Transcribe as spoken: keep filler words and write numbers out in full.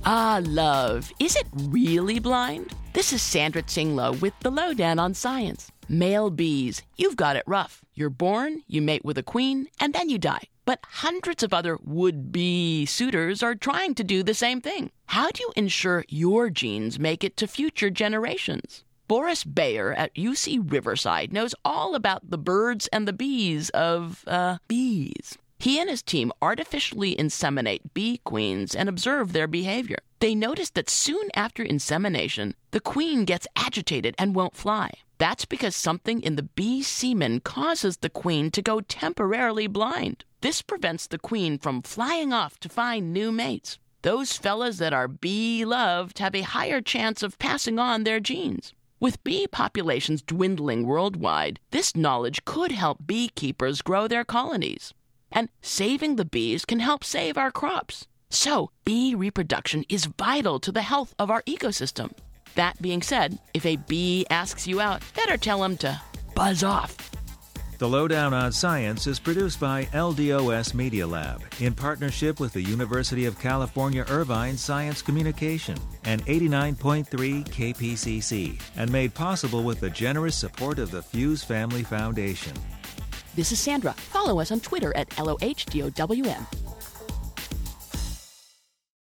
Ah, love, is it really blind? This is Sandra Tsinglow with the Lowdown on Science. Male bees, you've got it rough. You're born, you mate with a queen, and then you die. But hundreds of other would-be suitors are trying to do the same thing. How do you ensure your genes make it to future generations? Boris Bayer at U C Riverside knows all about the birds and the bees of, uh, bees. He and his team artificially inseminate bee queens and observe their behavior. They noticed that soon after insemination, the queen gets agitated and won't fly. That's because something in the bee semen causes the queen to go temporarily blind. This prevents the queen from flying off to find new mates. Those fellas that are bee-loved have a higher chance of passing on their genes. With bee populations dwindling worldwide, this knowledge could help beekeepers grow their colonies. And saving the bees can help save our crops. So, bee reproduction is vital to the health of our ecosystem. That being said, if a bee asks you out, better tell him to buzz off. The Lowdown on Science is produced by L D O S Media Lab in partnership with the University of California Irvine Science Communication and eighty-nine point three K P C C, and made possible with the generous support of the Fuse Family Foundation. This is Sandra. Follow us on Twitter at L O H D O W M.